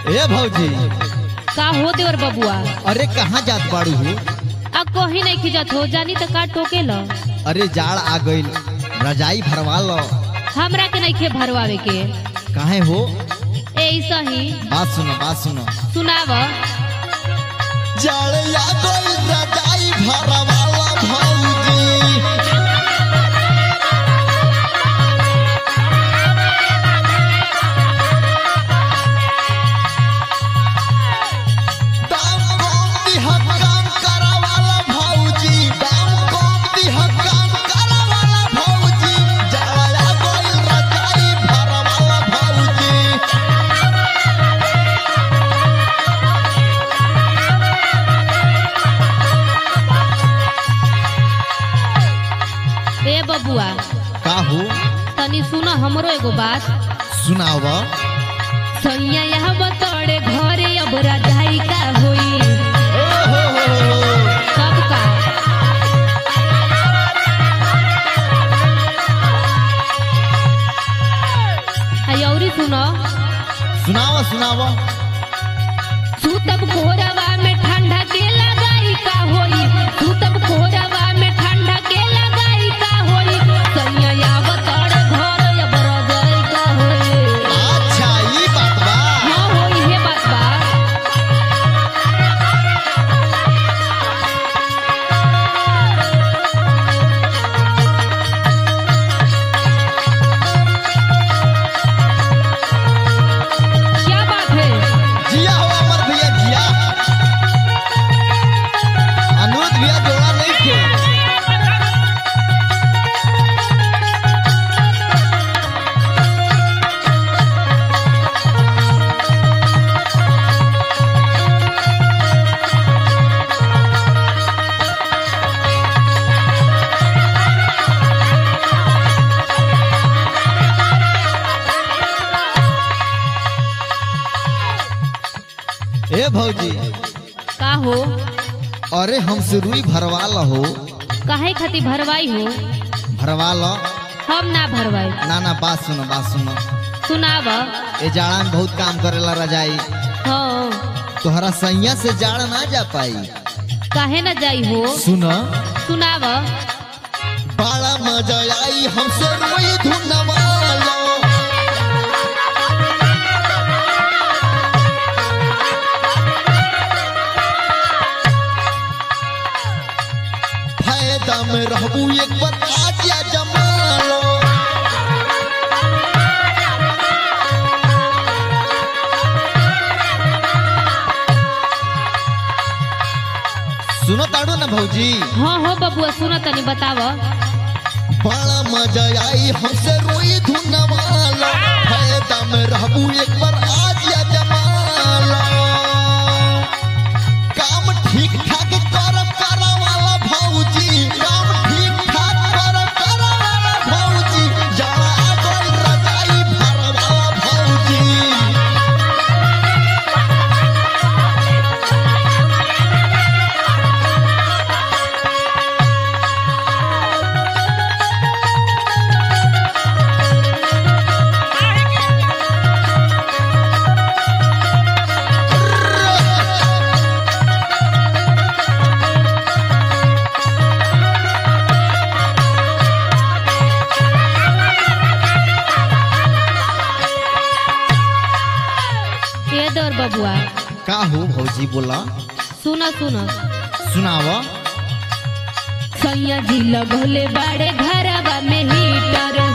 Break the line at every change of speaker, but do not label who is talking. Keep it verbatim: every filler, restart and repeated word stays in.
ए भौजी
का हो देवर बबुआ?
अरे कहाँ जात बाड़ू हो?
अब कहीं नहीं खिजत हो, जानी तो का टोके लो।
अरे जाड़ आ गई, रजाई भरवा लो।
हमरा के नहीं खे भरवावे के।
काहे हो?
ऐसा ही
बात सुनो बात सुनो।
सुनाव।
जाड़ आ गई, रजाई भरवा लो भौजी।
ए बबुआ
का हो?
तनी सुना हमरो एगो बात।
सुनाव।
सैया यहाँ बतौड़े घरे अब रजाई का होई। कब का? अयौरी सुनो।
सुनाव सुनाव।
सुतब कोरवा में ठंडा के लगाई का होई। सुतब कोरवा में ठंडा के लगाई का होई। सैया यहाँ बतौड़े घरे अब रजाई का होई।
अच्छा ये बात बा।
हाँ होई है बात बा। क्या बात है?
जिया हो अमर भैया जिया। अनुज भैया जोड़ा नहीं थे। ए भौजी
का हो?
अरे हमसे रुई भरवा लो हो।
काहे खातिर भरवाई हो?
भरवा लो।
हम ना भरवाई।
ना ना बात सुनो बात सुनो।
सुनाव।
ए जाड़ा में बहुत काम करेला रजाई।
हाँ
तोहरा सैया से जाड़ ना जा पाई।
काहे न जाई हो?
सुनो
सुनाव।
बड़ा मजा आई हमसे रुई धुनवा लो। फायदा में रहबू एक बार आजा जमा लो। सुनो ताड़ू ना भौजी।
हाँ हो बबुआ सुनो तनी बताव।
बड़ा मजा आई हमसे रुई धुनवा लो। फायदा में रहबू एक बार आजा जमा लो। काम ठीक ठाक करब करा वाला भौजी। काम ठीक ठाक करब करा वाला भौजी। जाड़ा आ गइल रजाई भरवा भौजी।
ए दर बबुआ
का हो भौजी बोला।
सुनो सुनो।
सुनाव।
सैया जी लगले बाड़े घरवा में हीटर।